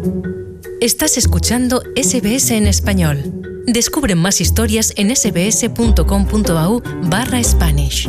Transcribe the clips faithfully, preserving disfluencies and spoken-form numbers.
Estás escuchando S B S en español. Descubre más historias en sbs.com.au barra Spanish.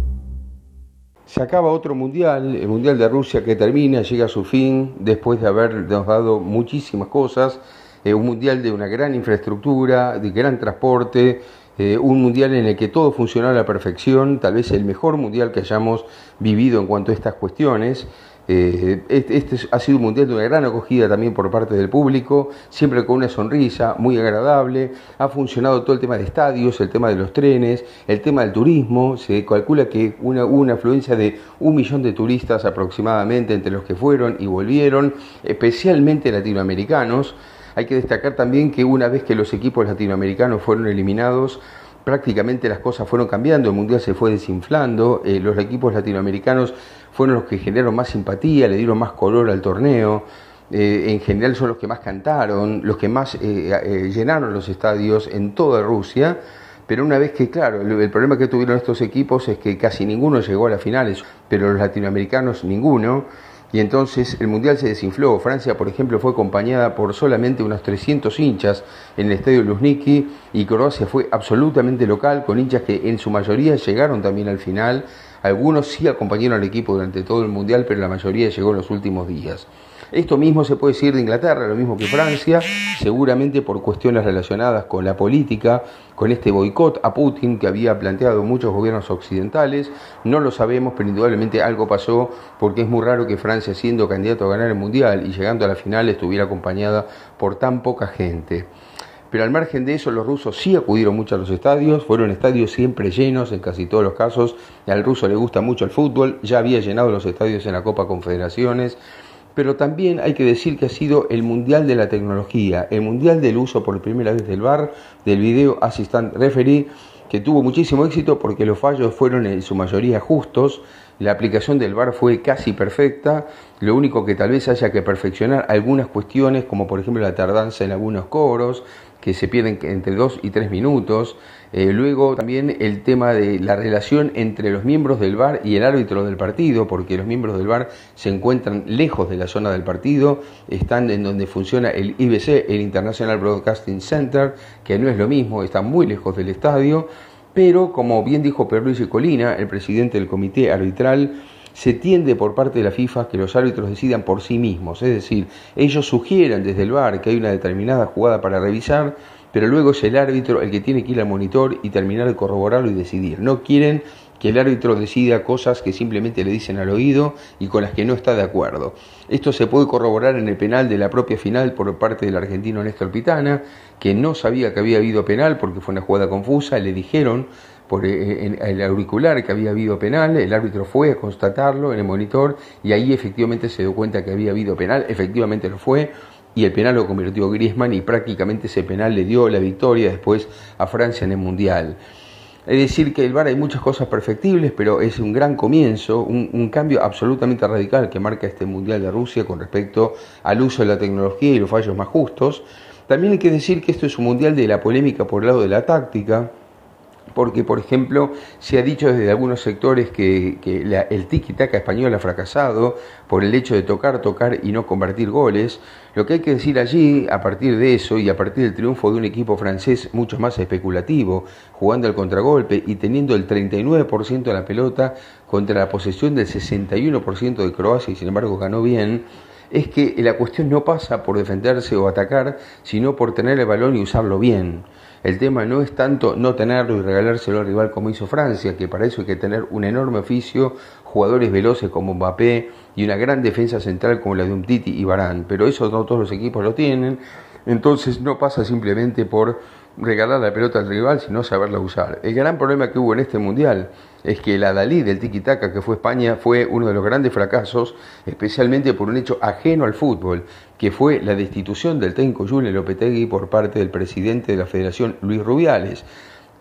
Se acaba otro mundial, el mundial de Rusia que termina, llega a su fin después de habernos dado muchísimas cosas, eh, un mundial de una gran infraestructura, de gran transporte, eh, un mundial en el que todo funcionó a la perfección, tal vez el mejor mundial que hayamos vivido en cuanto a estas cuestiones. Eh, este, este ha sido un mundial de una gran acogida también por parte del público, siempre con una sonrisa muy agradable. Ha funcionado todo el tema de estadios, el tema de los trenes, el tema del turismo. Se calcula que una, hubo una afluencia de un millón de turistas aproximadamente entre los que fueron y volvieron, especialmente latinoamericanos. Hay que destacar también que una vez que los equipos latinoamericanos fueron eliminados, prácticamente las cosas fueron cambiando, el mundial se fue desinflando, eh, los equipos latinoamericanos fueron los que generaron más simpatía, le dieron más color al torneo, eh, en general son los que más cantaron, los que más eh, eh, llenaron los estadios en toda Rusia, pero una vez que, claro, el, el problema que tuvieron estos equipos es que casi ninguno llegó a las finales, pero los latinoamericanos ninguno. Y entonces el mundial se desinfló. Francia, por ejemplo, fue acompañada por solamente unos trescientos hinchas en el estadio Luzhniki, y Croacia fue absolutamente local, con hinchas que en su mayoría llegaron también al final. Algunos sí acompañaron al equipo durante todo el mundial, pero la mayoría llegó en los últimos días. Esto mismo se puede decir de Inglaterra, lo mismo que Francia, seguramente por cuestiones relacionadas con la política, con este boicot a Putin que había planteado muchos gobiernos occidentales. No lo sabemos, pero indudablemente algo pasó, porque es muy raro que Francia, siendo candidato a ganar el mundial y llegando a la final, estuviera acompañada por tan poca gente. Pero al margen de eso, los rusos sí acudieron mucho a los estadios, fueron estadios siempre llenos en casi todos los casos. Al ruso le gusta mucho el fútbol, ya había llenado los estadios en la Copa Confederaciones. Pero también hay que decir que ha sido el mundial de la tecnología, el mundial del uso por primera vez del V A R, del Video Assistant Referee, que tuvo muchísimo éxito porque los fallos fueron en su mayoría justos. La aplicación del V A R fue casi perfecta, lo único que tal vez haya que perfeccionar algunas cuestiones, como por ejemplo la tardanza en algunos cobros, que se pierden entre dos y tres minutos. Eh, luego también el tema de la relación entre los miembros del V A R y el árbitro del partido, porque los miembros del V A R se encuentran lejos de la zona del partido, están en donde funciona el I B C, el International Broadcasting Center, que no es lo mismo, están muy lejos del estadio. Pero, como bien dijo Pierluigi Collina, el presidente del comité arbitral, se tiende por parte de la FIFA que los árbitros decidan por sí mismos, es decir, ellos sugieran desde el V A R que hay una determinada jugada para revisar, pero luego es el árbitro el que tiene que ir al monitor y terminar de corroborarlo y decidir. No quieren que el árbitro decida cosas que simplemente le dicen al oído y con las que no está de acuerdo. Esto se puede corroborar en el penal de la propia final por parte del argentino Néstor Pitana, que no sabía que había habido penal porque fue una jugada confusa, le dijeron por el auricular que había habido penal, el árbitro fue a constatarlo en el monitor y ahí efectivamente se dio cuenta que había habido penal, efectivamente lo fue, y el penal lo convirtió Griezmann y prácticamente ese penal le dio la victoria después a Francia en el Mundial. Es decir, que el V A R hay muchas cosas perfectibles, pero es un gran comienzo, un, un cambio absolutamente radical que marca este Mundial de Rusia con respecto al uso de la tecnología y los fallos más justos. También hay que decir que esto es un Mundial de la polémica por el lado de la táctica, porque, por ejemplo, se ha dicho desde algunos sectores que, que la, el tiki-taka español ha fracasado por el hecho de tocar, tocar y no convertir goles. Lo que hay que decir allí, a partir de eso y a partir del triunfo de un equipo francés mucho más especulativo, jugando al contragolpe y teniendo el treinta y nueve por ciento de la pelota contra la posesión del sesenta y uno por ciento de Croacia y sin embargo ganó bien, es que la cuestión no pasa por defenderse o atacar, sino por tener el balón y usarlo bien. El tema no es tanto no tenerlo y regalárselo al rival como hizo Francia, que para eso hay que tener un enorme oficio, jugadores veloces como Mbappé y una gran defensa central como la de Umtiti y Varane, pero eso no todos los equipos lo tienen, entonces no pasa simplemente por regalar la pelota al rival, sino saberla usar. El gran problema que hubo en este Mundial es que el adalid del tiki-taka que fue España fue uno de los grandes fracasos, especialmente por un hecho ajeno al fútbol, que fue la destitución del técnico Julen Lopetegui por parte del presidente de la Federación, Luis Rubiales,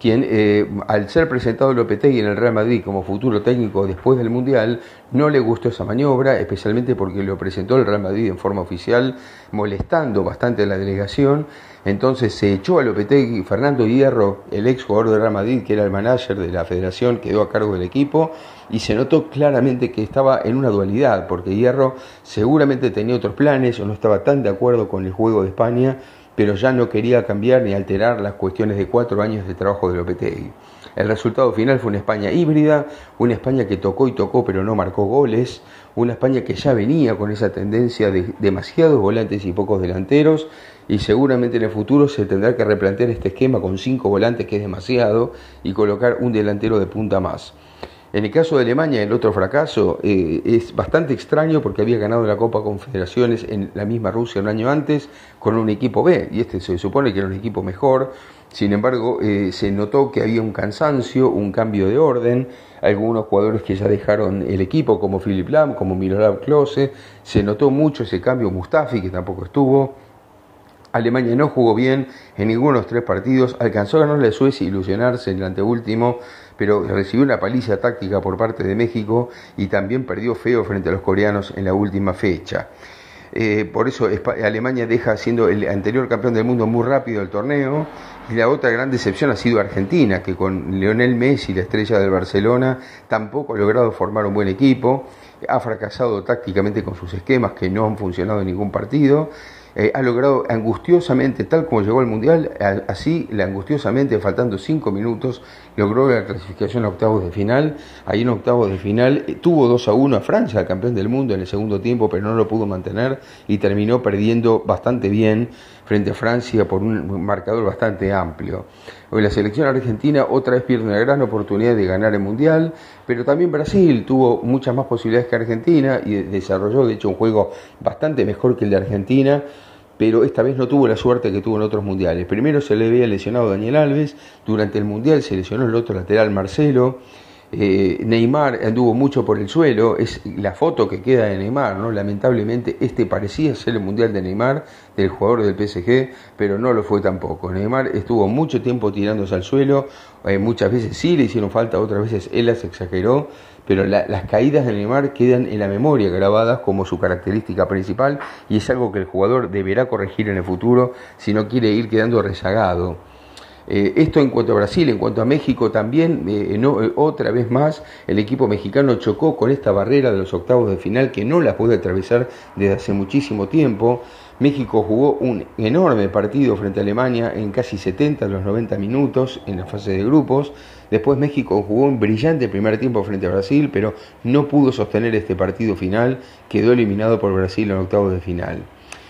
quien eh, al ser presentado Lopetegui en el Real Madrid como futuro técnico después del Mundial, no le gustó esa maniobra, especialmente porque lo presentó el Real Madrid en forma oficial, molestando bastante a la delegación. Entonces se echó a Lopetegui. Fernando Hierro, el ex jugador del Real Madrid, que era el manager de la federación, quedó a cargo del equipo, y se notó claramente que estaba en una dualidad, porque Hierro seguramente tenía otros planes o no estaba tan de acuerdo con el juego de España, pero ya no quería cambiar ni alterar las cuestiones de cuatro años de trabajo de Lopetegui. El resultado final fue una España híbrida, una España que tocó y tocó pero no marcó goles, una España que ya venía con esa tendencia de demasiados volantes y pocos delanteros, y seguramente en el futuro se tendrá que replantear este esquema con cinco volantes, que es demasiado, y colocar un delantero de punta más. En el caso de Alemania, el otro fracaso, eh, es bastante extraño porque había ganado la Copa Confederaciones en la misma Rusia un año antes con un equipo B, y este se supone que era un equipo mejor. Sin embargo, eh, se notó que había un cansancio, un cambio de orden, algunos jugadores que ya dejaron el equipo, como Philipp Lahm, como Miroslav Klose, se notó mucho ese cambio. Mustafi, que tampoco estuvo. Alemania no jugó bien en ninguno de los tres partidos, alcanzó a ganarle a Suecia y ilusionarse en el anteúltimo, pero recibió una paliza táctica por parte de México y también perdió feo frente a los coreanos en la última fecha. Eh, por eso Alemania deja siendo el anterior campeón del mundo muy rápido el torneo. Y la otra gran decepción ha sido Argentina, que con Lionel Messi, la estrella del Barcelona, tampoco ha logrado formar un buen equipo, ha fracasado tácticamente con sus esquemas que no han funcionado en ningún partido. Eh, ha logrado angustiosamente, tal como llegó al Mundial, a, así angustiosamente, faltando cinco minutos, logró la clasificación a octavos de final. Ahí en octavos de final eh, tuvo dos a uno a Francia, el campeón del mundo, en el segundo tiempo, pero no lo pudo mantener y terminó perdiendo bastante bien frente a Francia por un marcador bastante amplio. Hoy la selección argentina otra vez pierde una gran oportunidad de ganar el Mundial, pero también Brasil tuvo muchas más posibilidades que Argentina y desarrolló de hecho un juego bastante mejor que el de Argentina, pero esta vez no tuvo la suerte que tuvo en otros mundiales. Primero se le había lesionado Daniel Alves, durante el Mundial se lesionó el otro lateral Marcelo, eh, Neymar anduvo mucho por el suelo, es la foto que queda de Neymar, ¿no? Lamentablemente este parecía ser el Mundial de Neymar, del jugador del P S G, pero no lo fue tampoco. Neymar estuvo mucho tiempo tirándose al suelo, eh, muchas veces sí le hicieron falta, otras veces él las exageró, pero la, las caídas de Neymar quedan en la memoria grabadas como su característica principal, y es algo que el jugador deberá corregir en el futuro si no quiere ir quedando rezagado. Eh, esto en cuanto a Brasil. En cuanto a México también, eh, no, eh, otra vez más, el equipo mexicano chocó con esta barrera de los octavos de final que no la puede atravesar desde hace muchísimo tiempo. México jugó un enorme partido frente a Alemania en casi setenta de los noventa minutos en la fase de grupos. Después México jugó un brillante primer tiempo frente a Brasil, pero no pudo sostener este partido final, quedó eliminado por Brasil en octavos de final.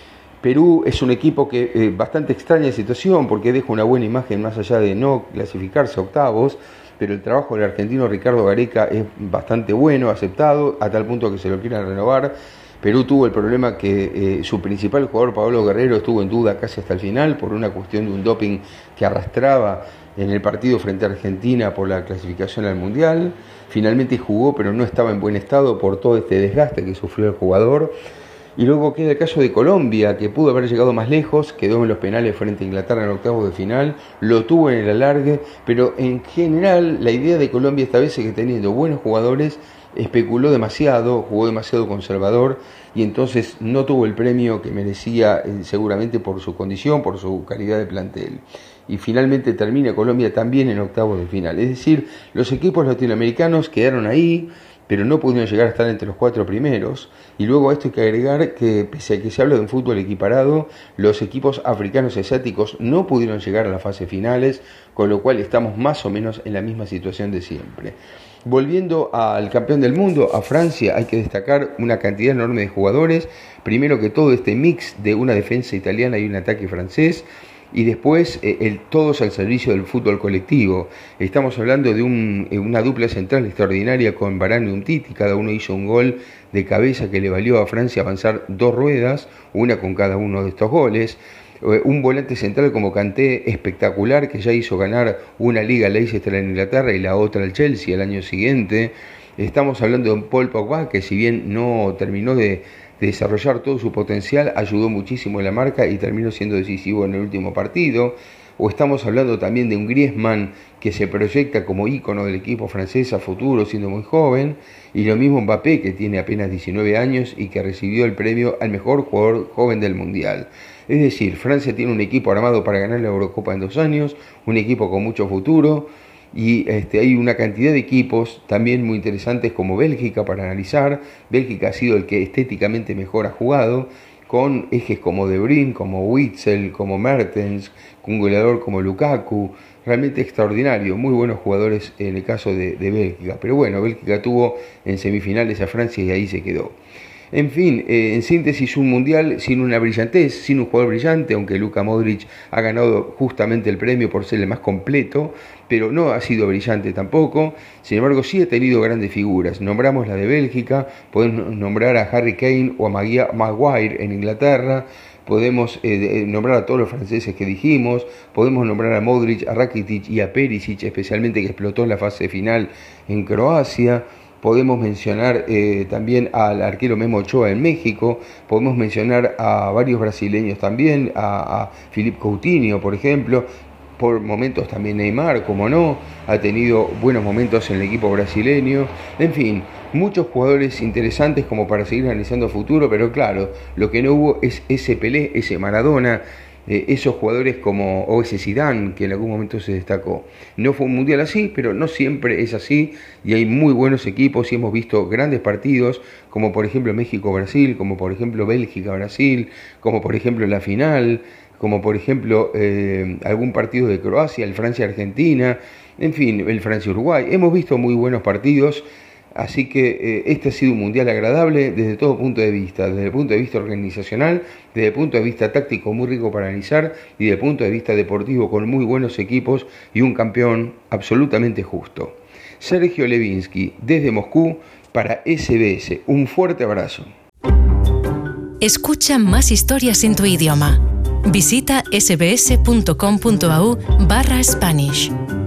Perú es un equipo que eh, bastante extraña situación porque deja una buena imagen más allá de no clasificarse a octavos, pero el trabajo del argentino Ricardo Gareca es bastante bueno, aceptado, a tal punto que se lo quieren renovar. Perú tuvo el problema que eh, su principal jugador, Pablo Guerrero, estuvo en duda casi hasta el final por una cuestión de un doping que arrastraba en el partido frente a Argentina por la clasificación al Mundial. Finalmente jugó, pero no estaba en buen estado por todo este desgaste que sufrió el jugador. Y luego queda el caso de Colombia, que pudo haber llegado más lejos, quedó en los penales frente a Inglaterra en octavos de final, lo tuvo en el alargue, pero en general la idea de Colombia esta vez es que teniendo buenos jugadores, especuló demasiado, jugó demasiado conservador y entonces no tuvo el premio que merecía, eh, seguramente por su condición, por su calidad de plantel. Y finalmente termina Colombia también en octavos de final. Es decir, los equipos latinoamericanos quedaron ahí, pero no pudieron llegar a estar entre los cuatro primeros. Y luego a esto hay que agregar que, pese a que se habla de un fútbol equiparado, los equipos africanos y asiáticos no pudieron llegar a las fases finales, con lo cual estamos más o menos en la misma situación de siempre. Volviendo al campeón del mundo, a Francia, hay que destacar una cantidad enorme de jugadores. Primero que todo, este mix de una defensa italiana y un ataque francés. Y después eh, el, todos al servicio del fútbol colectivo. Estamos hablando de un, eh, una dupla central extraordinaria con Varane y Umtiti. Cada uno hizo un gol de cabeza que le valió a Francia avanzar dos ruedas, una con cada uno de estos goles. Eh, un volante central como Kanté espectacular, que ya hizo ganar una liga a Leicester en Inglaterra y la otra al Chelsea el año siguiente. Estamos hablando de un Paul Pogba que, si bien no terminó de de desarrollar todo su potencial, ayudó muchísimo en la marca y terminó siendo decisivo en el último partido. o estamos hablando también de un Griezmann que se proyecta como ícono del equipo francés a futuro siendo muy joven, y lo mismo Mbappé, que tiene apenas diecinueve años y que recibió el premio al mejor jugador joven del Mundial. Es decir, Francia tiene un equipo armado para ganar la Eurocopa en dos años, un equipo con mucho futuro, y este, hay una cantidad de equipos también muy interesantes como Bélgica para analizar. Bélgica ha sido el que estéticamente mejor ha jugado, con ejes como De Bruyne, como Witsel, como Mertens, con un goleador como Lukaku, realmente extraordinario, muy buenos jugadores en el caso de, de Bélgica, pero bueno, Bélgica tuvo en semifinales a Francia y ahí se quedó. En fin, eh, en síntesis, un mundial sin una brillantez, sin un jugador brillante, aunque Luka Modric ha ganado justamente el premio por ser el más completo, pero no ha sido brillante tampoco. Sin embargo, sí ha tenido grandes figuras. Nombramos la de Bélgica, podemos nombrar a Harry Kane o a Maguire en Inglaterra, podemos eh, nombrar a todos los franceses que dijimos, podemos nombrar a Modric, a Rakitic y a Perisic, especialmente que explotó en la fase final en Croacia. Podemos mencionar eh, también al arquero Memo Ochoa en México, podemos mencionar a varios brasileños también, a, a Philippe Coutinho, por ejemplo, por momentos también Neymar, como no, ha tenido buenos momentos en el equipo brasileño, en fin, muchos jugadores interesantes como para seguir analizando futuro, pero claro, lo que no hubo es ese Pelé, ese Maradona, Eh, esos jugadores como o ese Zidane que en algún momento se destacó. No fue un mundial así, pero no siempre es así, y hay muy buenos equipos y hemos visto grandes partidos como por ejemplo México-Brasil, como por ejemplo Bélgica-Brasil, como por ejemplo la final, como por ejemplo eh, algún partido de Croacia, el Francia-Argentina, en fin, el Francia-Uruguay. Hemos visto muy buenos partidos. Así que eh, este ha sido un mundial agradable desde todo punto de vista, desde el punto de vista organizacional, desde el punto de vista táctico muy rico para analizar y desde el punto de vista deportivo con muy buenos equipos y un campeón absolutamente justo. Sergio Levinsky desde Moscú para S B S. Un fuerte abrazo. Escucha más historias en tu idioma. Visita sbs.com.au barra Spanish.